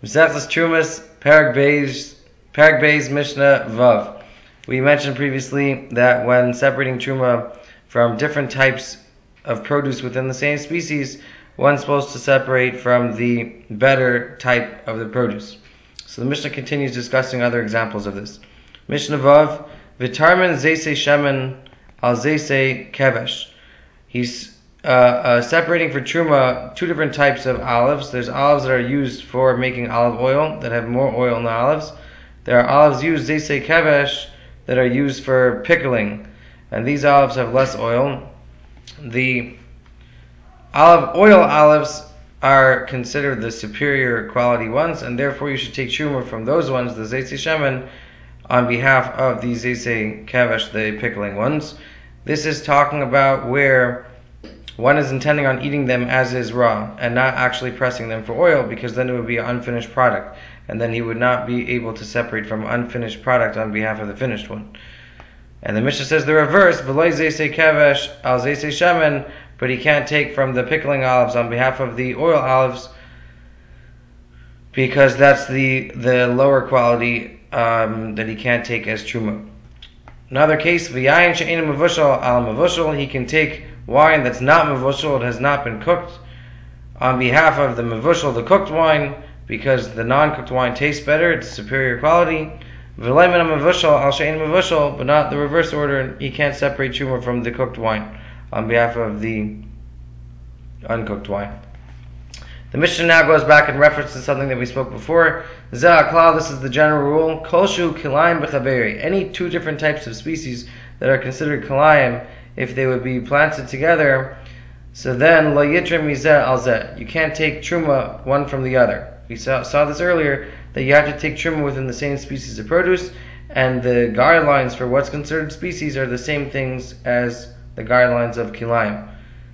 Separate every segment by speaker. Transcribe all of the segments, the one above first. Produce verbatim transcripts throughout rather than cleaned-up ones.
Speaker 1: Mesechus Trumas, Perek Beis, Perek Beis Mishnah Vav. We mentioned previously that when separating truma from different types of produce within the same species, one's supposed to separate from the better type of the produce. So the Mishnah continues discussing other examples of this. Mishnah Vav, V'tarmen Zeisei Shemen al Zeisei Kevesh. He's uh, uh, separating for truma two different types of olives. There's olives that are used for making olive oil that have more oil in the olives. There are olives used Zeisei Kevesh that are used for pickling, and these olives have less oil. The olive oil olives are considered the superior quality ones, and therefore you should take truma from those ones, the Zeisei Shemen, on behalf of the Zeisei Kevesh, the pickling ones. This is talking about where one is intending on eating them as is raw and not actually pressing them for oil, because then it would be an unfinished product, and then he would not be able to separate from unfinished product on behalf of the finished one. And the Mishnah says the reverse, V'loi Zeisei Kevesh al Zeisei Shemen, but he can't take from the pickling olives on behalf of the oil olives, because that's the the lower quality um, that he can't take as truma. Another case, V'yayin she'ein mevushal al mevushal, he can take wine that's not mevushal, it has not been cooked, on behalf of the mevushal, the cooked wine, because the non-cooked wine tastes better, it's superior quality. V'loi min mevushal al she'ein mevushal, but not the reverse order, he can't separate truma from the cooked wine on behalf of the uncooked wine. The Mishnah now goes back and references something that we spoke before. Zeh ha'klal, this is the general rule. Kolshu kilayim b'chaveri. Any two different types of species that are considered kilayim, if they would be planted together, so then lo yitrim mizeh al zeh. You can't take truma one from the other. We saw, saw this earlier, that you have to take truma within the same species of produce, and the guidelines for what's considered species are the same things as the guidelines of kilayim.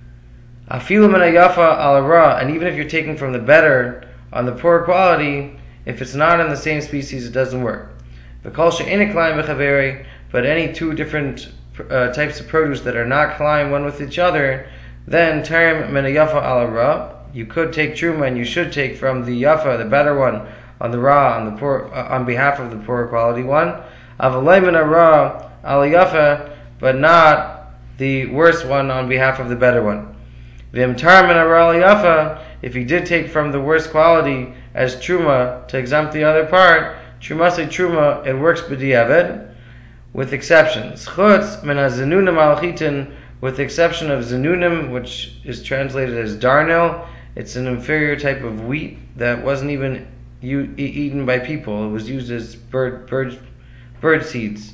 Speaker 1: Afilu min hayafa al ra, and even if you're taking from the better on the poor quality, if it's not in the same species, it doesn't work. V'kol she'ein kilayim b'chaveri, but any two different uh, types of produce that are not kilayim one with each other, then tarim min hayafa al ra, you could take truma and you should take from the yafa, the better one, on the ra, on the poor, uh, on behalf of the poor quality one. Avalei min ra al yafa, but not the worse one on behalf of the better one. V'imtar min hara al yafa, if he did take from the worst quality as truma to exempt the other part, truma say truma, it works b'diavad, with exceptions. Chutz min hazenunim al chitin, with the exception of zenunim, which is translated as darnel. It's an inferior type of wheat that wasn't even u- e- eaten by people. It was used as bird bird bird seeds.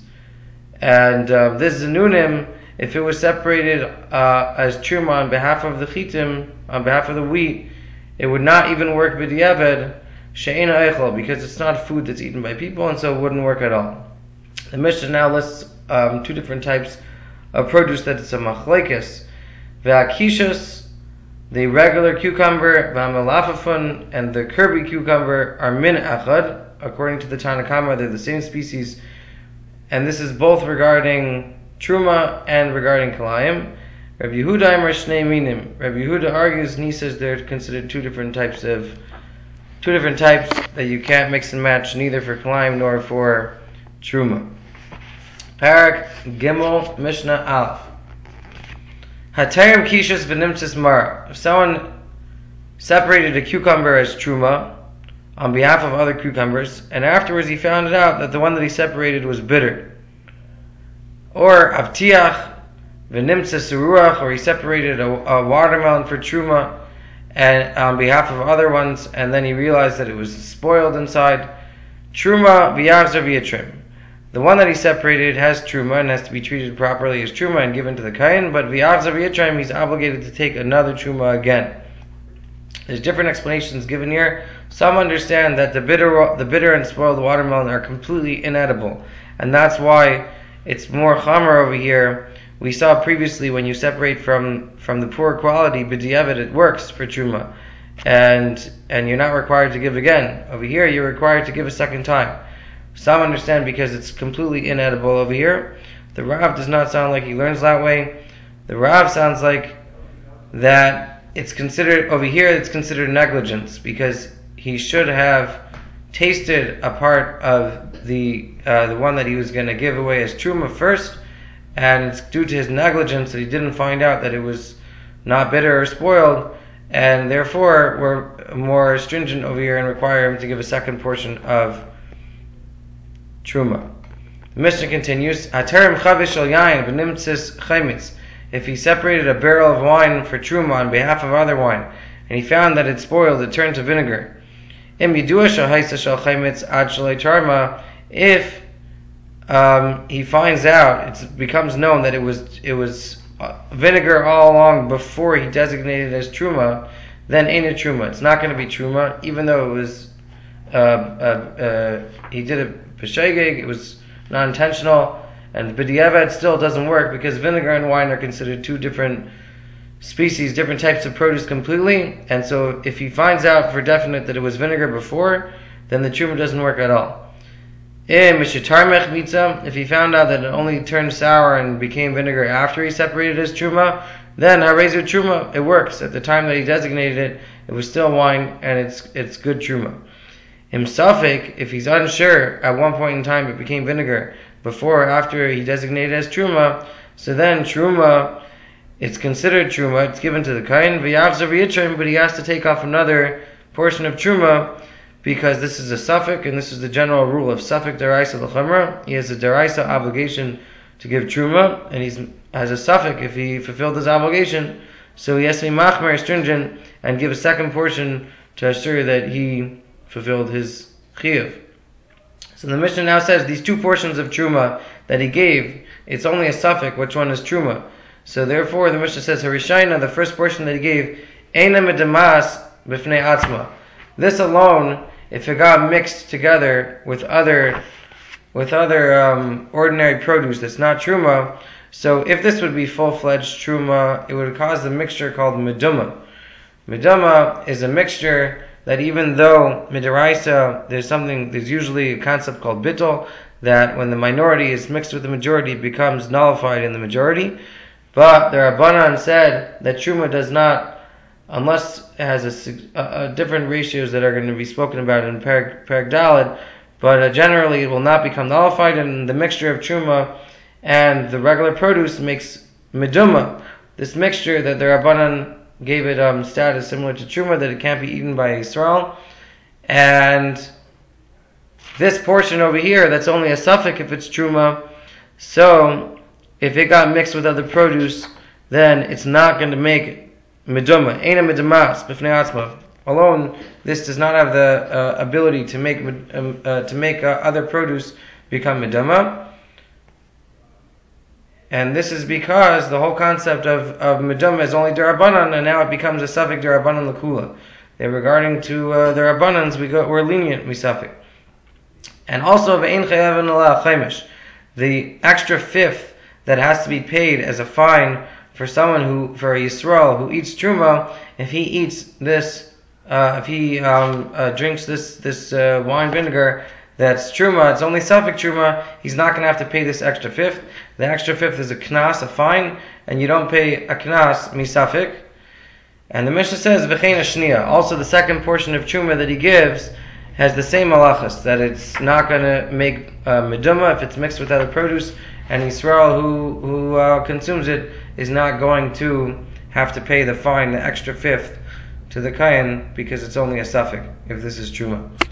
Speaker 1: And um, this zenunim, if it was separated uh, as truma on behalf of the chitim, on behalf of the wheat, it would not even work b'diavad she'ein eichel, because it's not food that's eaten by people, and so it wouldn't work at all. The Mishnah now lists um, two different types of produce that it's a machlekes. Ve'akishus, the regular cucumber, ve'amalafafun, and the Kirby cucumber are min achad. According to the Tanna Kama, they're the same species, and this is both regarding truma and regarding kilayim. Rabbi Yehuda Aimer Shnei Minim. Rabbi Yehuda argues and he says they're considered two different types of two different types that you can't mix and match, neither for kilayim nor for truma. Parak Gimel Mishnah Aleph. Hatayim kishus v'nimtzis mara. If someone separated a cucumber as truma on behalf of other cucumbers, and afterwards he found out that the one that he separated was bitter, or avtiach v'nimtzis ruach, or he separated a, a watermelon for truma and on behalf of other ones, and then he realized that it was spoiled inside. Truma v'yavzer v'yitrim. The one that he separated has truma and has to be treated properly as truma and given to the kain, but v'yavzer v'yitrim, he's obligated to take another truma again. There's different explanations given here. Some understand that the bitter, the bitter and spoiled watermelon are completely inedible, and that's why it's more chamer over here. We saw previously when you separate from, from the poor quality, b'diavad, it works for truma, and and you're not required to give again. Over here, you're required to give a second time. Some understand because it's completely inedible over here. The Rav does not sound like he learns that way. The Rav sounds like that it's considered, over here, it's considered negligence, because he should have tasted a part of the uh, the one that he was going to give away as truma first, and it's due to his negligence that he didn't find out that it was not bitter or spoiled, and therefore we're more stringent over here and require him to give a second portion of truma. The Mishnah continues, Aterim chavish al yain v'nimtzis chaymitz. If he separated a barrel of wine for truma on behalf of other wine, and he found that it spoiled, it turned to vinegar. Im yidua shal haisa shal chaymitz ad shalei tarma. If um, he finds out, it becomes known that it was it was vinegar all along before he designated it as truma, then ain't it truma. It's not going to be truma, even though it was uh, uh, uh, he did it b'shegeg, it was not intentional, and b'diavad still doesn't work because vinegar and wine are considered two different species, different types of produce completely, and so if he finds out for definite that it was vinegar before, then the truma doesn't work at all. If he found out that it only turned sour and became vinegar after he separated his truma, then harezu truma, it works. At the time that he designated it, it was still wine and it's it's good truma. Himsafik, if he's unsure at one point in time it became vinegar before or after he designated it as truma, so then truma, it's considered truma, it's given to the kain, but he has to take off another portion of truma, because this is a suffix, and this is the general rule of suffix deraisa l'chumra. He has a deraisa obligation to give truma, and he has a suffix if he fulfilled his obligation, so he has to be machmer, stringent, and give a second portion to assure that he fulfilled his chiyuv. So the Mishnah now says these two portions of truma that he gave, it's only a suffix, which one is truma. So therefore the Mishnah says, Harishayna, the first portion that he gave, Eina medamas b'fnei atzma. This alone, if it got mixed together with other with other um, ordinary produce that's not truma, so if this would be full-fledged truma, it would cause a mixture called meduma. Meduma is a mixture that even though midaraisa, there's something, there's usually a concept called bittul, that when the minority is mixed with the majority, it becomes nullified in the majority. But the Rabbanan said that truma does not, unless it has a, a, a different ratios that are going to be spoken about in Perek Daled, but uh, generally it will not become nullified, and the mixture of truma and the regular produce makes meduma. This mixture that the Rabbanan gave it um, status similar to truma, that it can't be eaten by Yisrael, and this portion over here, that's only a suffix if it's truma, so if it got mixed with other produce, then it's not going to make meduma. Eina medamas b'fnei atzma. Alone, this does not have the uh, ability to make um, uh, to make uh, other produce become meduma. And this is because the whole concept of, of meduma is only derabanan, and now it becomes a suffix derabanan l'kula. That regarding to uh, the rabbanans, we go we're lenient misafik. And also ve'ein chayav ala chaimish, the extra fifth that has to be paid as a fine for someone who, for a Yisrael who eats truma, if he eats this, uh, if he um, uh, drinks this this uh, wine vinegar that's truma, it's only suffix truma, he's not going to have to pay this extra fifth. The extra fifth is a knas, a fine, and you don't pay a knas misafik. And the Mishnah says v'chein ashniya. Also, the second portion of truma that he gives has the same halachas, that it's not going to make uh, meduma if it's mixed with other produce, and Yisrael who who uh, consumes it is not going to have to pay the fine, the extra fifth, to the kain, because it's only a suffix if this is truma.